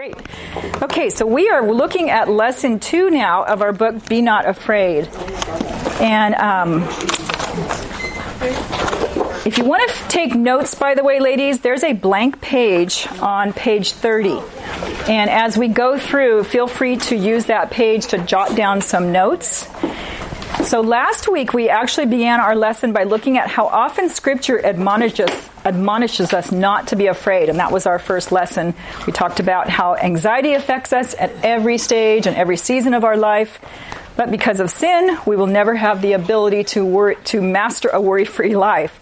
Great. Okay, so we are looking at lesson 2 now of our book, Be Not Afraid. And if you want to take notes, by the way, ladies, there's a blank page on page 30. And as we go through, feel free to use that page to jot down some notes. So last week, we actually began our lesson by looking at how often Scripture admonishes us not to be afraid. And that was our first lesson. We talked about how anxiety affects us at every stage and every season of our life. But because of sin, we will never have the ability to master a worry-free life.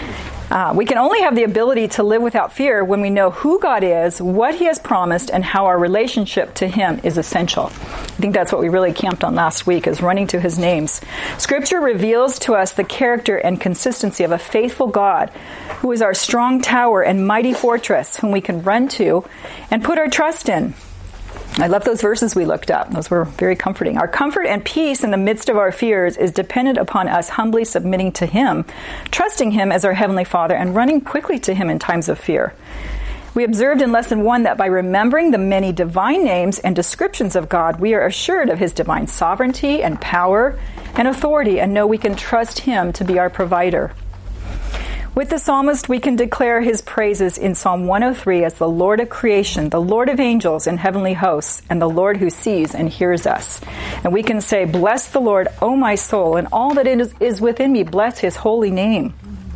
We can only have the ability to live without fear when we know who God is, what He has promised, and how our relationship to Him is essential. I think that's what we really camped on last week, is running to His names. Scripture reveals to us the character and consistency of a faithful God, who is our strong tower and mighty fortress, whom we can run to and put our trust in. I love those verses we looked up. Those were very comforting. Our comfort and peace in the midst of our fears is dependent upon us humbly submitting to Him, trusting Him as our Heavenly Father, and running quickly to Him in times of fear. We observed in lesson 1 that by remembering the many divine names and descriptions of God, we are assured of His divine sovereignty and power and authority, and know we can trust Him to be our provider. With the psalmist, we can declare his praises in Psalm 103 as the Lord of creation, the Lord of angels and heavenly hosts, and the Lord who sees and hears us. And we can say, "Bless the Lord, O my soul, and all that is within me, bless His holy name."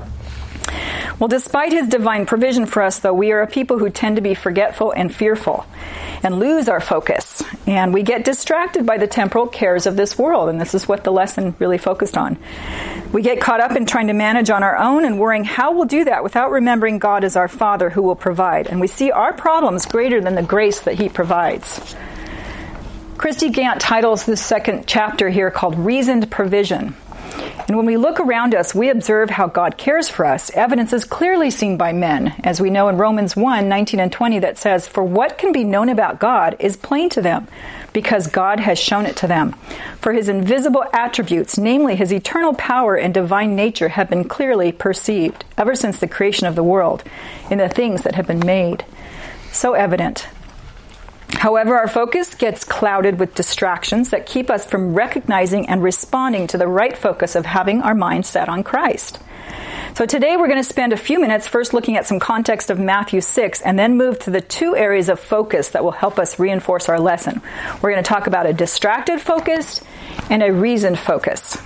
Well, despite His divine provision for us, though, we are a people who tend to be forgetful and fearful and lose our focus. And we get distracted by the temporal cares of this world. And this is what the lesson really focused on. We get caught up in trying to manage on our own and worrying how we'll do that without remembering God as our Father who will provide. And we see our problems greater than the grace that He provides. Christy Gant titles this second chapter here called Reasoned Provision. And when we look around us, we observe how God cares for us. Evidence is clearly seen by men, as we know in Romans 1:19 and 20 that says, "For what can be known about God is plain to them, because God has shown it to them. For His invisible attributes, namely His eternal power and divine nature, have been clearly perceived, ever since the creation of the world, in the things that have been made." So evident. However, our focus gets clouded with distractions that keep us from recognizing and responding to the right focus of having our mind set on Christ. So today we're going to spend a few minutes first looking at some context of Matthew 6 and then move to the 2 areas of focus that will help us reinforce our lesson. We're going to talk about a distracted focus and a reasoned focus.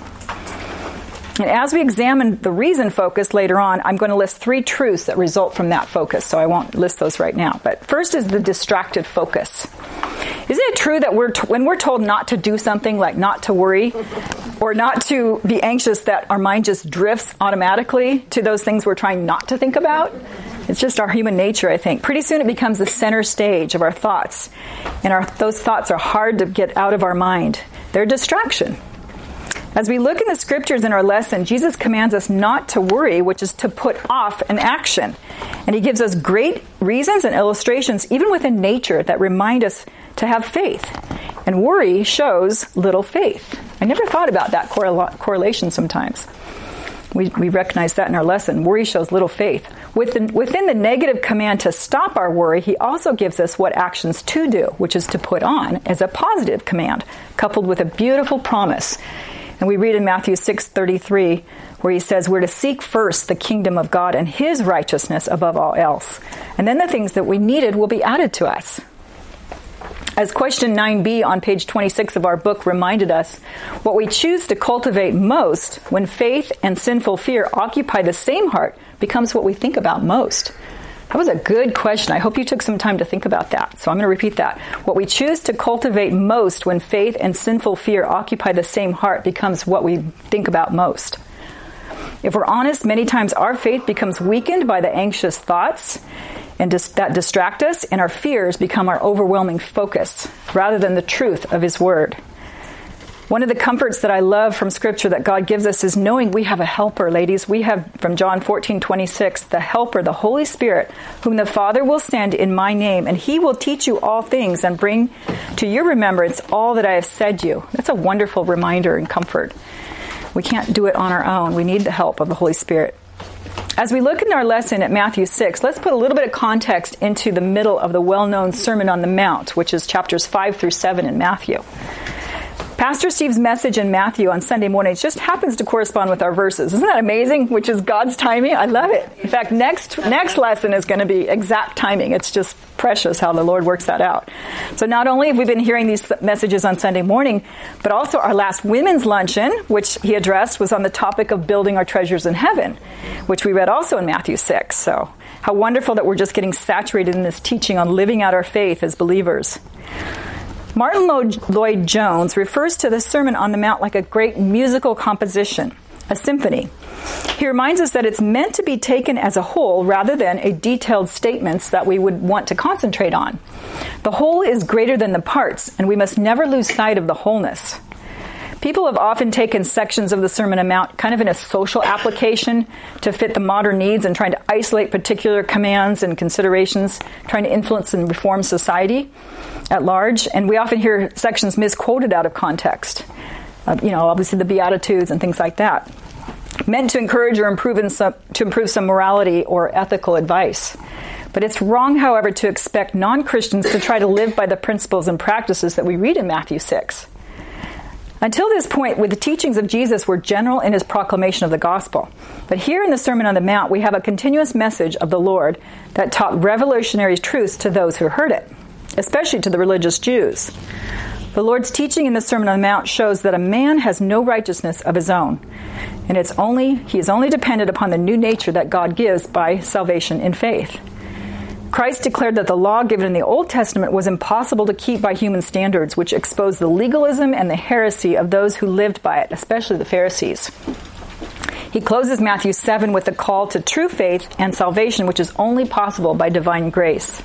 And as we examine the reason focus later on, I'm going to list 3 truths that result from that focus, so I won't list those right now. But first is the distracted focus. Isn't it true that when we're told not to do something, like not to worry, or not to be anxious, that our mind just drifts automatically to those things we're trying not to think about? It's just our human nature, I think. Pretty soon it becomes the center stage of our thoughts, and those thoughts are hard to get out of our mind. They're a distraction. As we look in the Scriptures in our lesson, Jesus commands us not to worry, which is to put off an action. And He gives us great reasons and illustrations, even within nature, that remind us to have faith. And worry shows little faith. I never thought about that correlation sometimes. We recognize that in our lesson. Worry shows little faith. Within the negative command to stop our worry, He also gives us what actions to do, which is to put on, as a positive command, coupled with a beautiful promise. And we read in Matthew 6:33, where He says we're to seek first the kingdom of God and His righteousness above all else. And then the things that we needed will be added to us. As question 9b on page 26 of our book reminded us, what we choose to cultivate most when faith and sinful fear occupy the same heart becomes what we think about most. That was a good question. I hope you took some time to think about that. So I'm going to repeat that. What we choose to cultivate most when faith and sinful fear occupy the same heart becomes what we think about most. If we're honest, many times our faith becomes weakened by the anxious thoughts and that distract us, and our fears become our overwhelming focus rather than the truth of His Word. One of the comforts that I love from Scripture that God gives us is knowing we have a helper, ladies. We have, from John 14:26, the helper, the Holy Spirit, whom the Father will send in my name, and He will teach you all things and bring to your remembrance all that I have said you. That's a wonderful reminder and comfort. We can't do it on our own. We need the help of the Holy Spirit. As we look in our lesson at Matthew 6, let's put a little bit of context into the middle of the well-known Sermon on the Mount, which is chapters 5 through 7 in Matthew. Pastor Steve's message in Matthew on Sunday mornings just happens to correspond with our verses. Isn't that amazing? Which is God's timing. I love it. In fact, next lesson is going to be exact timing. It's just precious how the Lord works that out. So not only have we been hearing these messages on Sunday morning, but also our last women's luncheon, which he addressed, was on the topic of building our treasures in heaven, which we read also in Matthew 6. So how wonderful that we're just getting saturated in this teaching on living out our faith as believers. Martin Lloyd-Jones refers to the Sermon on the Mount like a great musical composition, a symphony. He reminds us that it's meant to be taken as a whole rather than a detailed statements that we would want to concentrate on. The whole is greater than the parts, and we must never lose sight of the wholeness. People have often taken sections of the Sermon on the Mount kind of in a social application to fit the modern needs and trying to isolate particular commands and considerations, trying to influence and reform society at large. And we often hear sections misquoted out of context. Obviously the Beatitudes and things like that, meant to encourage or improve some morality or ethical advice. But it's wrong, however, to expect non-Christians to try to live by the principles and practices that we read in Matthew 6. Until this point, the teachings of Jesus were general in his proclamation of the gospel. But here in the Sermon on the Mount, we have a continuous message of the Lord that taught revolutionary truths to those who heard it, especially to the religious Jews. The Lord's teaching in the Sermon on the Mount shows that a man has no righteousness of his own, and he is only dependent upon the new nature that God gives by salvation in faith. Christ declared that the law given in the Old Testament was impossible to keep by human standards, which exposed the legalism and the heresy of those who lived by it, especially the Pharisees. He closes Matthew 7 with a call to true faith and salvation, which is only possible by divine grace.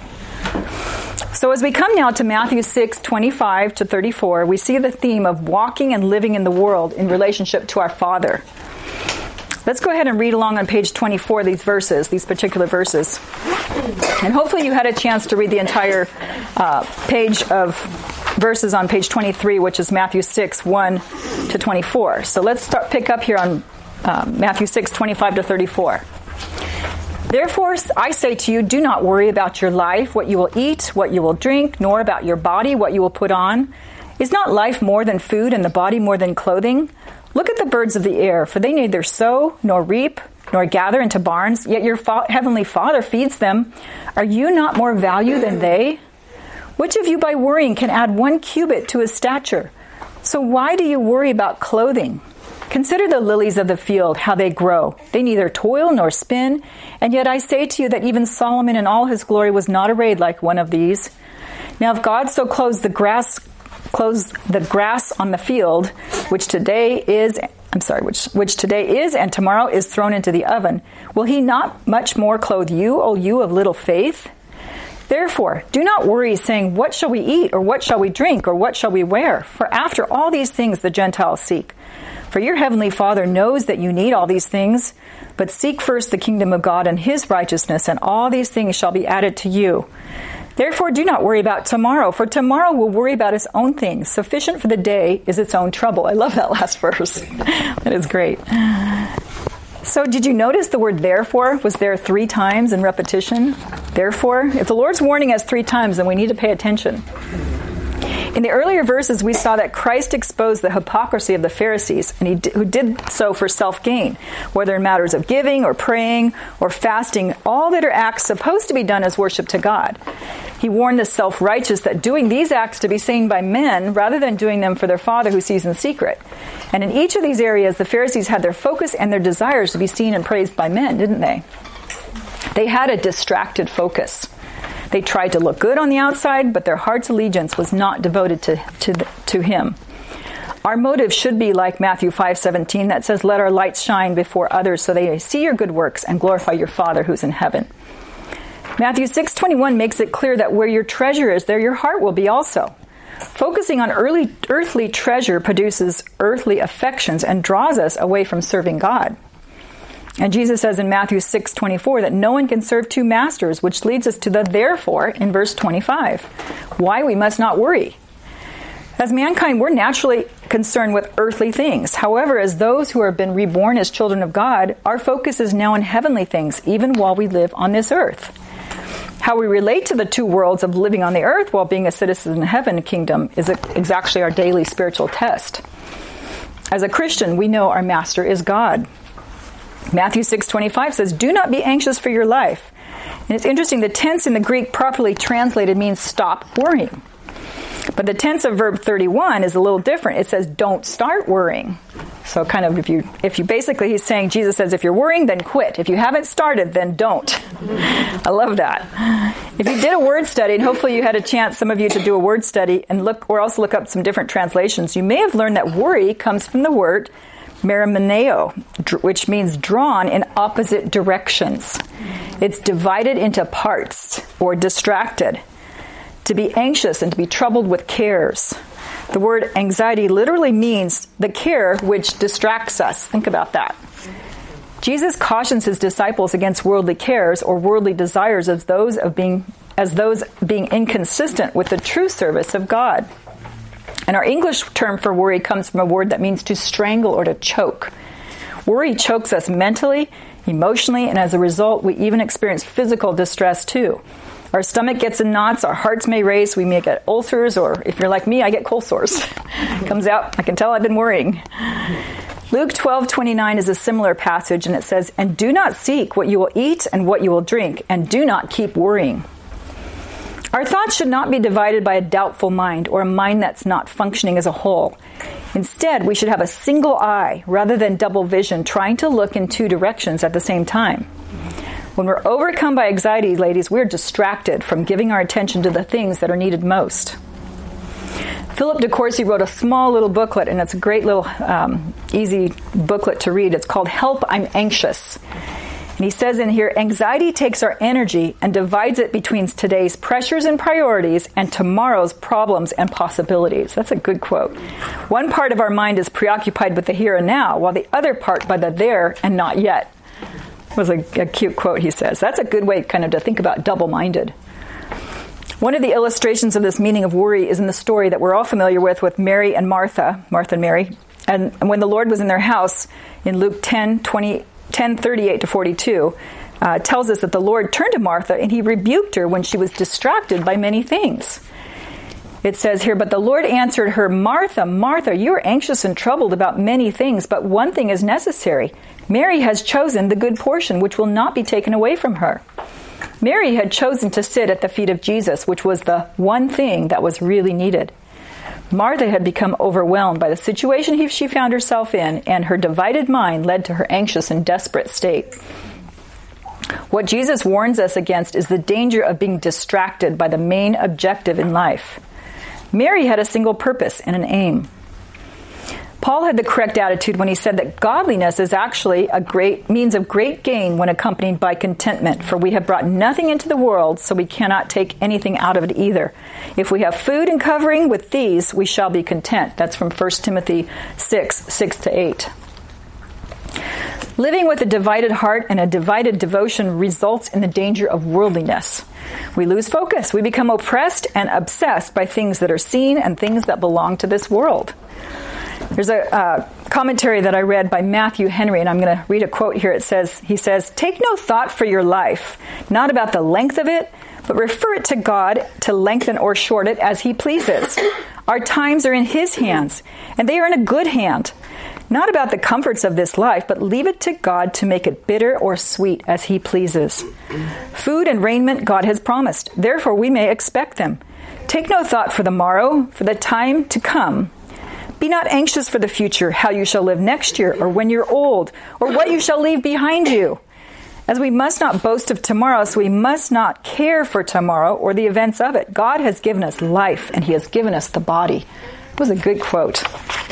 So as we come now to Matthew 6, 25 to 34, we see the theme of walking and living in the world in relationship to our Father. Let's go ahead and read along on page 24 these particular verses. And hopefully you had a chance to read the entire page of verses on page 23, which is Matthew 6, 1 to 24. So let's pick up here on Matthew 6, 25 to 34. Therefore, I say to you, do not worry about your life, what you will eat, what you will drink, nor about your body, what you will put on. Is not life more than food and the body more than clothing? Look at the birds of the air, for they neither sow, nor reap, nor gather into barns, yet your heavenly Father feeds them. Are you not more value than they? Which of you by worrying can add 1 cubit to his stature? So why do you worry about clothing? Consider the lilies of the field, how they grow. They neither toil nor spin, and yet I say to you that even Solomon in all his glory was not arrayed like one of these. Now if God so clothes the grass on the field, which today is and tomorrow is thrown into the oven, will he not much more clothe you, O you of little faith? Therefore, do not worry, saying, what shall we eat, or what shall we drink, or what shall we wear? For after all these things the Gentiles seek. For your heavenly Father knows that you need all these things, but seek first the kingdom of God and his righteousness, and all these things shall be added to you. Therefore, do not worry about tomorrow, for tomorrow will worry about its own things. Sufficient for the day is its own trouble. I love that last verse. That is great. So did you notice the word therefore was there 3 times in repetition? Therefore, if the Lord's warning us 3 times, then we need to pay attention. In the earlier verses, we saw that Christ exposed the hypocrisy of the Pharisees, and who did so for self-gain, whether in matters of giving or praying or fasting, all that are acts supposed to be done as worship to God. He warned the self-righteous that doing these acts to be seen by men rather than doing them for their Father who sees in secret. And in each of these areas, the Pharisees had their focus and their desires to be seen and praised by men, didn't they? They had a distracted focus. They tried to look good on the outside, but their heart's allegiance was not devoted to him. Our motive should be like Matthew 5:17 that says, let our lights shine before others so they may see your good works and glorify your Father who's in heaven. Matthew 6:21 makes it clear that where your treasure is, there your heart will be also. Focusing on earthly treasure produces earthly affections and draws us away from serving God. And Jesus says in Matthew 6:24 that no one can serve 2 masters, which leads us to the therefore in verse 25. Why we must not worry. As mankind, we're naturally concerned with earthly things. However, as those who have been reborn as children of God, our focus is now on heavenly things, even while we live on this earth. How we relate to the two worlds of living on the earth while being a citizen in the heaven kingdom is actually our daily spiritual test. As a Christian, we know our master is God. Matthew 6:25 says, "Do not be anxious for your life." And it's interesting, the tense in the Greek properly translated means stop worrying. But the tense of verb 31 is a little different. It says, don't start worrying. So kind of if you basically, he's saying, Jesus says, if you're worrying, then quit. If you haven't started, then don't. I love that. If you did a word study, and hopefully you had a chance, some of you, to do a word study and also look up some different translations, you may have learned that worry comes from the word merimeneo, which means drawn in opposite directions. It's divided into parts or distracted. To be anxious and to be troubled with cares. The word anxiety literally means the care which distracts us. Think about that. Jesus cautions his disciples against worldly cares or worldly desires as those being inconsistent with the true service of God. And our English term for worry comes from a word that means to strangle or to choke. Worry chokes us mentally, emotionally, and as a result, we even experience physical distress too. Our stomach gets in knots, our hearts may race, we may get ulcers, or if you're like me, I get cold sores. Comes out, I can tell I've been worrying. Luke 12:29 is a similar passage, and it says, "And do not seek what you will eat and what you will drink, and do not keep worrying." Our thoughts should not be divided by a doubtful mind or a mind that's not functioning as a whole. Instead, we should have a single eye rather than double vision, trying to look in two directions at the same time. When we're overcome by anxiety, ladies, we're distracted from giving our attention to the things that are needed most. Philip de Courcy wrote a small little booklet, and it's a great little easy booklet to read. It's called Help, I'm Anxious. And he says in here, anxiety takes our energy and divides it between today's pressures and priorities and tomorrow's problems and possibilities. That's a good quote. One part of our mind is preoccupied with the here and now, while the other part by the there and not yet. Was a cute quote, he says. That's a good way kind of to think about double-minded. One of the illustrations of this meaning of worry is in the story that we're all familiar with Mary and Martha and Mary. And when the Lord was in their house in Luke 10:38-42, tells us that the Lord turned to Martha and he rebuked her when she was distracted by many things. It says here, but the Lord answered her, Martha, Martha, you are anxious and troubled about many things, but one thing is necessary. Mary has chosen the good portion, which will not be taken away from her. Mary had chosen to sit at the feet of Jesus, which was the one thing that was really needed. Martha had become overwhelmed by the situation she found herself in, and her divided mind led to her anxious and desperate state. What Jesus warns us against is the danger of being distracted by the main objective in life. Mary had a single purpose and an aim. Paul had the correct attitude when he said that godliness is actually a great means of great gain when accompanied by contentment, for we have brought nothing into the world, so we cannot take anything out of it either. If we have food and covering, with these we shall be content. That's from 1 Timothy 6:6-8. Living with a divided heart and a divided devotion results in the danger of worldliness. We lose focus. We become oppressed and obsessed by things that are seen and things that belong to this world. There's a commentary that I read by Matthew Henry, and I'm going to read a quote here. He says, take no thought for your life, not about the length of it, but refer it to God to lengthen or short it as he pleases. Our times are in his hands, and they are in a good hand. Not about the comforts of this life, but leave it to God to make it bitter or sweet as he pleases. Food and raiment God has promised, therefore we may expect them. Take no thought for the morrow, for the time to come. Be not anxious for the future, how you shall live next year, or when you're old, or what you shall leave behind you. As we must not boast of tomorrow, so we must not care for tomorrow or the events of it. God has given us life, and he has given us the body. It was a good quote.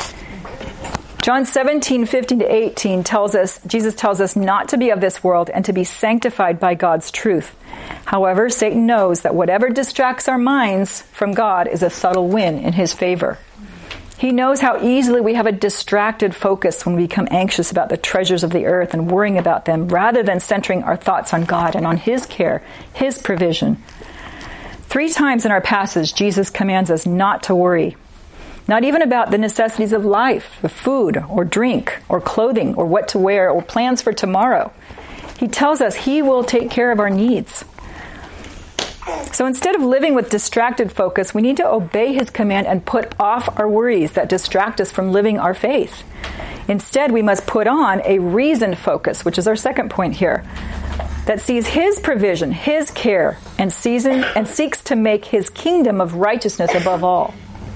John 17:15-18 tells us, Jesus tells us not to be of this world and to be sanctified by God's truth. However, Satan knows that whatever distracts our minds from God is a subtle win in his favor. He knows how easily we have a distracted focus when we become anxious about the treasures of the earth and worrying about them rather than centering our thoughts on God and on his care, his provision. 3 times in our passage, Jesus commands us not to worry. Not even about the necessities of life, the food or drink or clothing or what to wear or plans for tomorrow. He tells us he will take care of our needs. So instead of living with distracted focus, we need to obey his command and put off our worries that distract us from living our faith. Instead, we must put on a reasoned focus, which is our second point here, that sees his provision, his care, and seeks to make his kingdom of righteousness above all.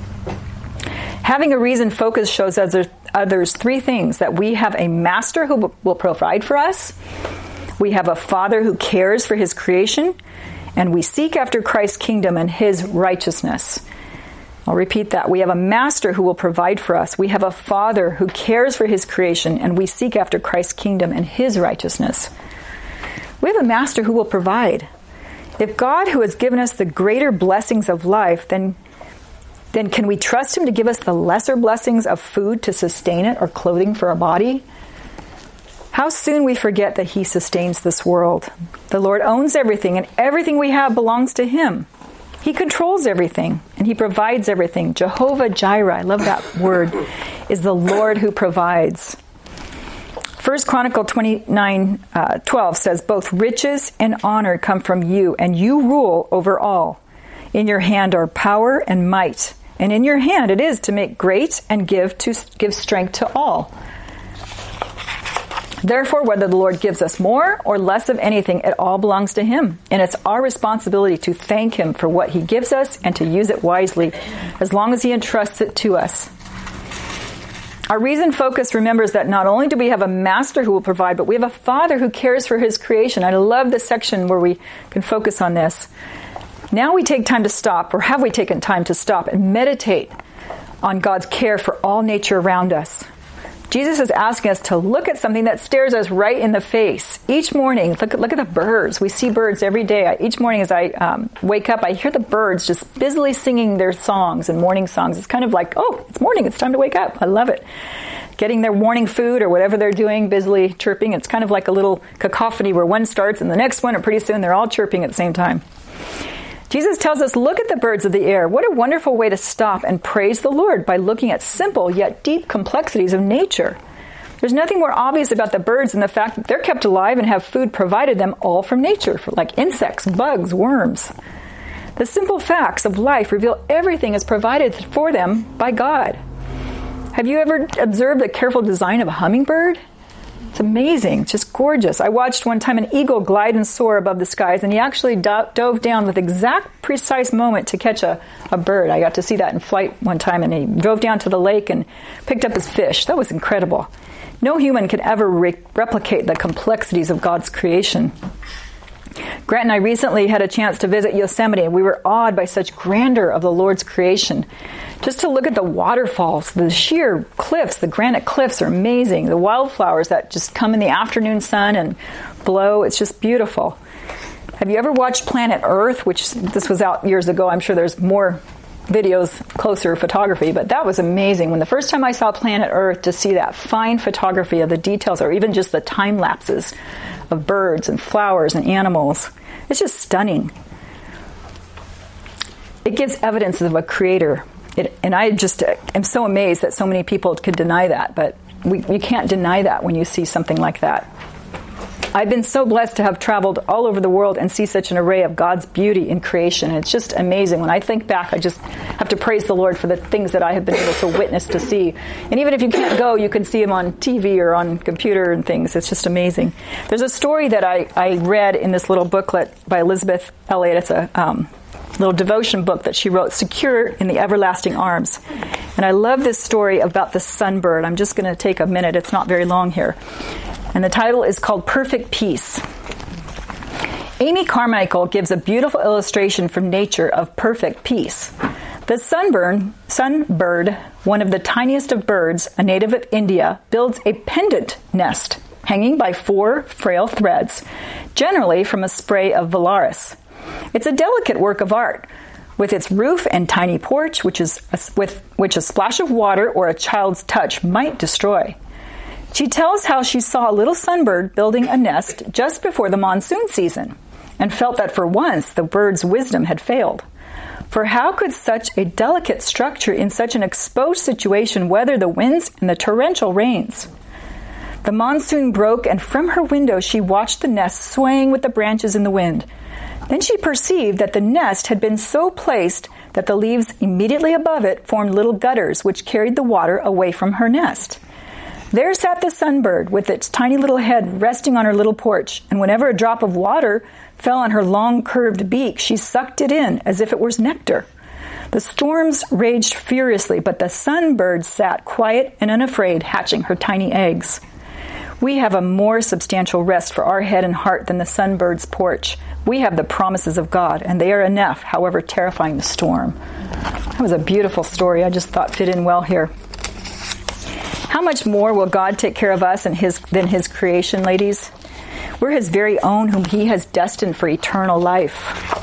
Having a reasoned focus shows others three things: that we have a master who will provide for us, we have a Father who cares for his creation, and we seek after Christ's kingdom and his righteousness. I'll repeat that. We have a master who will provide for us. We have a Father who cares for his creation, and we seek after Christ's kingdom and his righteousness. We have a master who will provide. If God, who has given us the greater blessings of life, then can we trust him to give us the lesser blessings of food to sustain it or clothing for our body? How soon we forget that he sustains this world. The Lord owns everything, and everything we have belongs to him. He controls everything, and he provides everything. Jehovah Jireh, I love that word, is the Lord who provides. 1 Chronicles 29:12 says, both riches and honor come from you, and you rule over all. In your hand are power and might, and in your hand it is to make great and give strength to all. Therefore, whether the Lord gives us more or less of anything, it all belongs to him. And it's our responsibility to thank him for what he gives us and to use it wisely, as long as he entrusts it to us. Our reasoned focus remembers that not only do we have a master who will provide, but we have a Father who cares for his creation. I love this section where we can focus on this. Now we take time to stop, or have we taken time to stop and meditate on God's care for all nature around us? Jesus is asking us to look at something that stares us right in the face. Each morning, look at the birds. We see birds every day. Each morning as I wake up, I hear the birds just busily singing their songs and morning songs. It's kind of like, oh, it's morning. It's time to wake up. I love it. Getting their morning food or whatever they're doing, busily chirping. It's kind of like a little cacophony where one starts and the next one, and pretty soon they're all chirping at the same time. Jesus tells us, look at the birds of the air. What a wonderful way to stop and praise the Lord by looking at simple yet deep complexities of nature. There's nothing more obvious about the birds than the fact that they're kept alive and have food provided them all from nature, like insects, bugs, worms. The simple facts of life reveal everything is provided for them by God. Have you ever observed the careful design of a hummingbird? It's amazing. It's just gorgeous. I watched one time an eagle glide and soar above the skies, and he actually dove down with exact precise moment to catch a bird. I got to see that in flight one time, and he drove down to the lake and picked up his fish. That was incredible. No human could ever replicate the complexities of God's creation. Grant and I recently had a chance to visit Yosemite, and we were awed by such grandeur of the Lord's creation. Just to look at the waterfalls, the sheer cliffs, the granite cliffs are amazing. The wildflowers that just come in the afternoon sun and blow, it's just beautiful. Have you ever watched Planet Earth, which this was out years ago? I'm sure there's more videos, closer photography, but that was amazing. When the first time I saw Planet Earth, to see that fine photography of the details, or even just the time lapses of birds and flowers and animals, it's just stunning. It gives evidence of a creator. And I just am so amazed that so many people could deny that, but you can't deny that when you see something like that. I've been so blessed to have traveled all over the world and see such an array of God's beauty in creation. It's just amazing. When I think back, I just have to praise the Lord for the things that I have been able to witness, to see. And even if you can't go, you can see them on TV or on computer and things. It's just amazing. There's a story that I read in this little booklet by Elizabeth Elliot. It's a little devotion book that she wrote, Secure in the Everlasting Arms. And I love this story about the sunbird. I'm just going to take a minute. It's not very long here. And the title is called Perfect Peace. Amy Carmichael gives a beautiful illustration from nature of perfect peace. The sunbird, one of the tiniest of birds, a native of India, builds a pendant nest hanging by 4 frail threads, generally from a spray of Valaris. It's a delicate work of art, with its roof and tiny porch, which a splash of water or a child's touch might destroy. She tells how she saw a little sunbird building a nest just before the monsoon season, and felt that for once the bird's wisdom had failed. For how could such a delicate structure in such an exposed situation weather the winds and the torrential rains? The monsoon broke, and from her window she watched the nest swaying with the branches in the wind. Then she perceived that the nest had been so placed that the leaves immediately above it formed little gutters which carried the water away from her nest. There sat the sunbird with its tiny little head resting on her little porch, and whenever a drop of water fell on her long curved beak, she sucked it in as if it was nectar. The storms raged furiously, but the sunbird sat quiet and unafraid, hatching her tiny eggs. We have a more substantial rest for our head and heart than the sunbird's porch. We have the promises of God, and they are enough, however terrifying the storm. That was a beautiful story. I just thought fit in well here. How much more will God take care of us than His creation, ladies? We're His very own, whom He has destined for eternal life.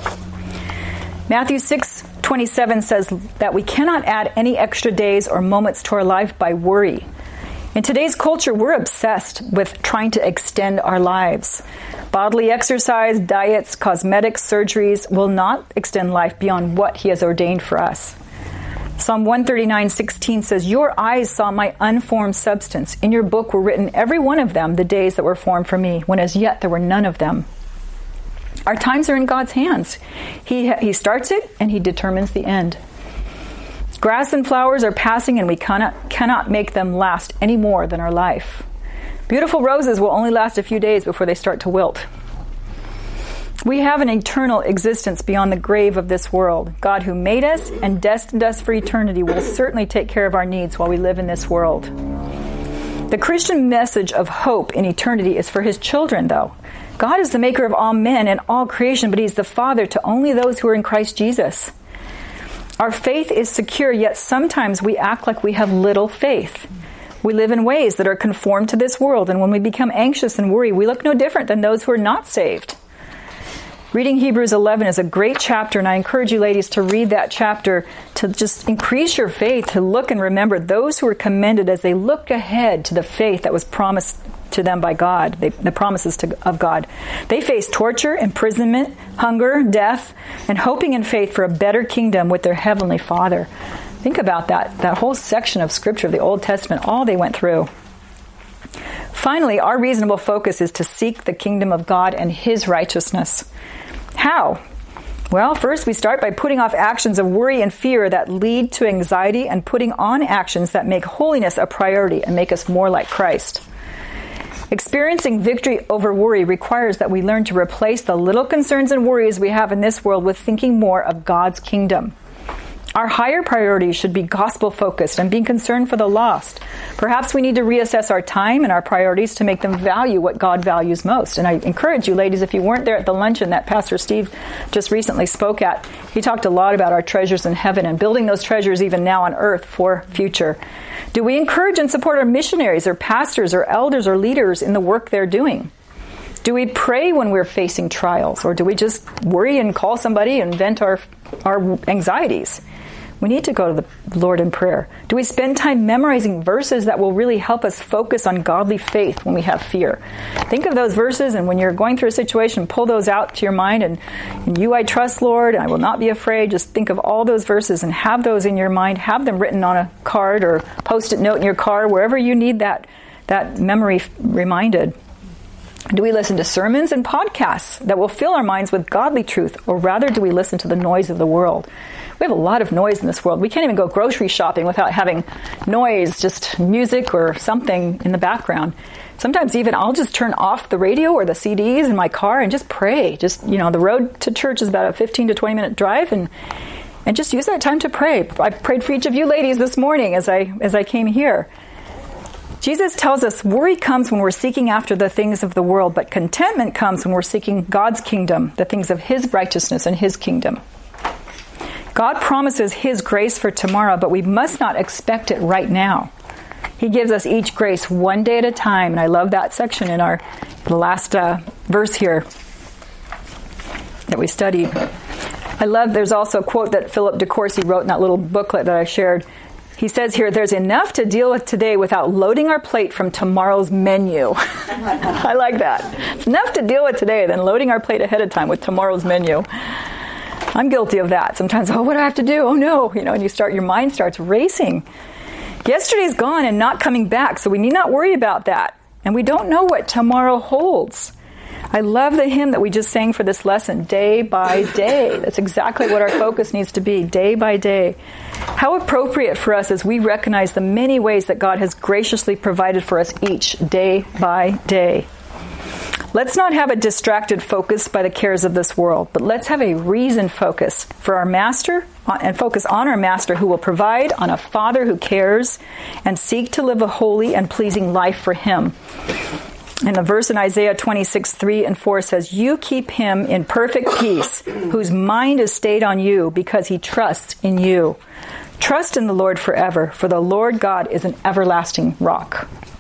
Matthew 6:27 says that we cannot add any extra days or moments to our life by worry. In today's culture, we're obsessed with trying to extend our lives. Bodily exercise, diets, cosmetics, surgeries will not extend life beyond what He has ordained for us. Psalm 139:16 says, "Your eyes saw my unformed substance. In your book were written, every one of them, the days that were formed for me, when as yet there were none of them." Our times are in God's hands. He starts it, and He determines the end. Grass and flowers are passing, and we cannot make them last any more than our life. Beautiful roses will only last a few days before they start to wilt. We have an eternal existence beyond the grave of this world. God, who made us and destined us for eternity, will certainly take care of our needs while we live in this world. The Christian message of hope in eternity is for His children, though. God is the maker of all men and all creation, but He's the Father to only those who are in Christ Jesus. Our faith is secure, yet sometimes we act like we have little faith. We live in ways that are conformed to this world, and when we become anxious and worry, we look no different than those who are not saved. Reading Hebrews 11 is a great chapter, and I encourage you ladies to read that chapter to just increase your faith, to look and remember those who were commended as they looked ahead to the faith that was promised to them by God, the promises of God. They faced torture, imprisonment, hunger, death, and hoping in faith for a better kingdom with their Heavenly Father. Think about that whole section of Scripture of the Old Testament, all they went through. Finally, our reasonable focus is to seek the kingdom of God and His righteousness. How? Well, first we start by putting off actions of worry and fear that lead to anxiety and putting on actions that make holiness a priority and make us more like Christ. Experiencing victory over worry requires that we learn to replace the little concerns and worries we have in this world with thinking more of God's kingdom. Our higher priorities should be gospel-focused and being concerned for the lost. Perhaps we need to reassess our time and our priorities to make them value what God values most. And I encourage you, ladies, if you weren't there at the luncheon that Pastor Steve just recently spoke at, he talked a lot about our treasures in heaven and building those treasures even now on earth for future. Do we encourage and support our missionaries or pastors or elders or leaders in the work they're doing? Do we pray when we're facing trials, or do we just worry and call somebody and vent our anxieties? We need to go to the Lord in prayer. Do we spend time memorizing verses that will really help us focus on godly faith when we have fear? Think of those verses, and when you're going through a situation, pull those out to your mind. And in you I trust, Lord, and I will not be afraid. Just think of all those verses and have those in your mind. Have them written on a card or post-it note in your car, wherever you need that memory reminded. Do we listen to sermons and podcasts that will fill our minds with godly truth, or rather do we listen to the noise of the world? We have a lot of noise in this world. We can't even go grocery shopping without having noise, just music or something in the background. Sometimes even I'll just turn off the radio or the CDs in my car and just pray. Just, the road to church is about a 15 to 20 minute drive, and just use that time to pray. I prayed for each of you ladies this morning as I came here. Jesus tells us worry comes when we're seeking after the things of the world, but contentment comes when we're seeking God's kingdom, the things of His righteousness and His kingdom. God promises His grace for tomorrow, but we must not expect it right now. He gives us each grace one day at a time, and I love that section in the last verse here that we studied. There's also a quote that Philip DeCourcy wrote in that little booklet that I shared. He says here, there's enough to deal with today without loading our plate from tomorrow's menu. I like that. It's enough to deal with today than loading our plate ahead of time with tomorrow's menu. I'm guilty of that. Sometimes, what do I have to do? Oh no, and your mind starts racing. Yesterday's gone and not coming back, so we need not worry about that. And we don't know what tomorrow holds. I love the hymn that we just sang for this lesson, day by day. That's exactly what our focus needs to be, day by day. How appropriate for us as we recognize the many ways that God has graciously provided for us each day by day. Let's not have a distracted focus by the cares of this world, but let's have a reasoned focus for our Master and focus on our Master who will provide, on a Father who cares, and seek to live a holy and pleasing life for Him. And the verse in Isaiah 26:3-4 says, "You keep him in perfect peace, whose mind is stayed on you, because he trusts in you. Trust in the Lord forever, for the Lord God is an everlasting rock."